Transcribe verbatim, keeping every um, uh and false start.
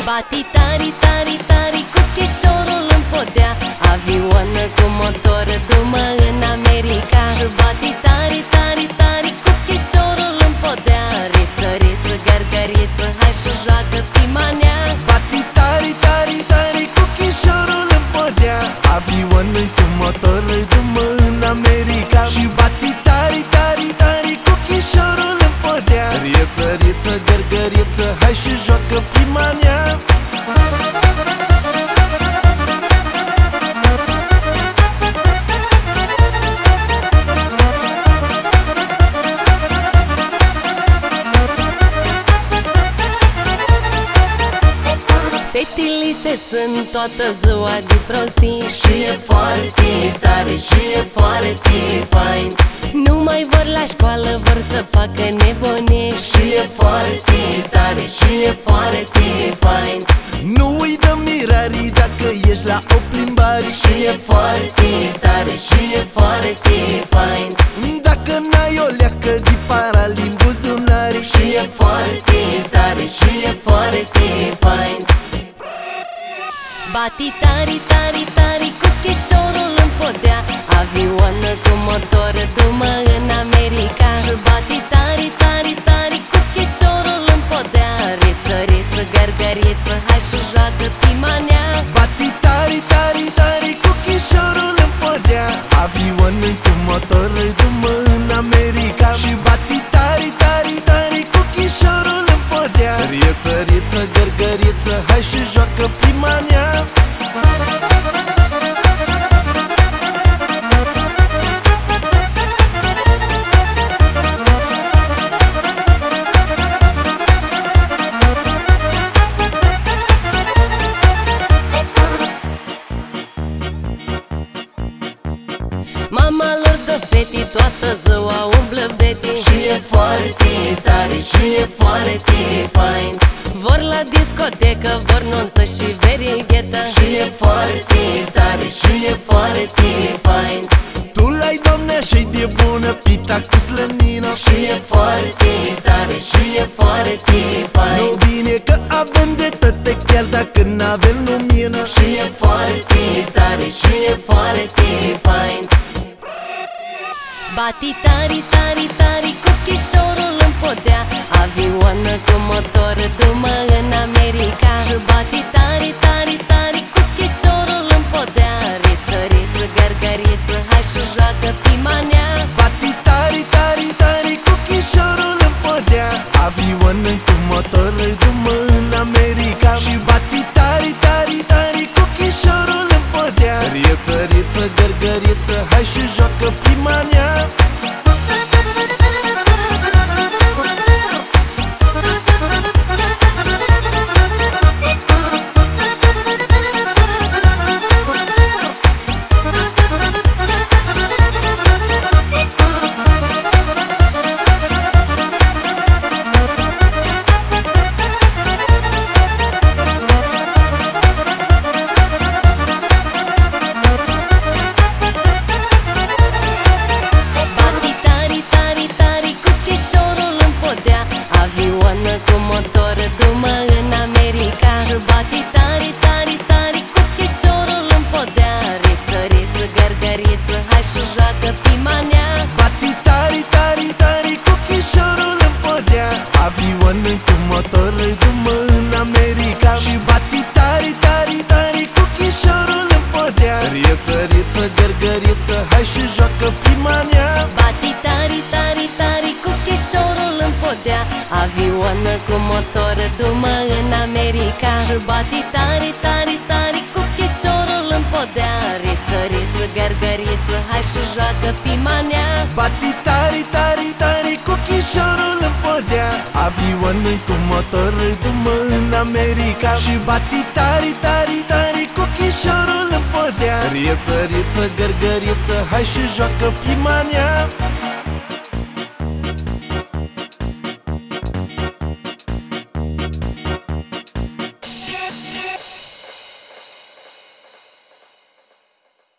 Bati tari, tari, tari cu chișorul în podea. Avioană cu motor, du-mă în America. Și bati tari, tari, tari cu chișorul în podea. Riță, riță, gărgăriță, hai și joacă pimanea. Bati tari, tari, tari cu chișorul în podea. Avioană cu motor, du-mă în America. Și bati tari, tari, tari cu chișorul în podea. Riță, riță, gărgăriță, hai și joacă pimanea. Fetele se țin toată ziua de prostii. Și e foarte tare, și e foarte fain. Nu mai vor la școală, vor să facă nebunie. Și e foarte tare, și e foarte fain. Nu uită mirarii dacă ești la o plimbare. Și e foarte tare, și e foarte fain. Dacă n-ai o leacă de paralimb buzunare. Și e foarte tare, și e foarte fain. Bati tari, tari, tari cu chișorul în podea. Avioană cu motor, du-mă în America. Și bati tari, tari, tari cu chișorul în podea. Riță, riță, gărgăriță, hai și joacă pimanea. Bati tari, tari, tari cu chișorul în podea. Avioană cu motor, du-mă în America. Și bati tari, tari, tari cu chișorul în podea. Riță, riță, gărgăriță, hai și joacă pimanea. Mama lor de fete toată ziua umblă bete. Și e foarte tare, și e foarte fain. Vor la discotecă, vor nuntă și verighetă. Și e foarte tare, și e foarte fain. Tu l-ai, doamne, și de bună pita cu slănină. Și e foarte tare, și e foarte fain. Nu bine că avem de toate, chiar dacă n-avem lumină. Și e foarte tare, și e foarte fain. Bati tari, tari, tari cu chișorul în podea. Avioană cu motor, du-mă în America. Și bati tari, tari, tari cu chișorul în podea. Riță, riță, gărgăriță, hai și joacă pimanea. Bati tari, tari, tari cu chișorul în podea. Avioană cu motor, du-mă în America. Și bati tari, tari, tari cu chișorul în podea. Riță, riță, gărgăriță, hai și joacă pimanea. Du-mă în America. Și bati tari, tari, tari cu chișorul în podea. Riță, riță, gărgăriță, hai și joacă pimanea. Bati tari, tari, tari cu chișorul în podea. Avioană cu motor, du-mă în America. Și bati tari, tari, tari cu chișorul în podea. Riță, riță, gărgăriță, hai și joacă pimanea. Bati tari, tari, tari cu chișorul în podea. Avioană cu motor, du-mă în America. Și bati tari, tari, tari cu chișorul în podea. Riță, riță, gărgăriță, hai și joacă pimanea. Bati tari, tari, tari cu chișorul în podea. Avioană cu motor, du-mă în America. Și bati tari, tari, tari cu chișorul în podea. Riță, riță, gărgăriță, hai și joacă pimanea.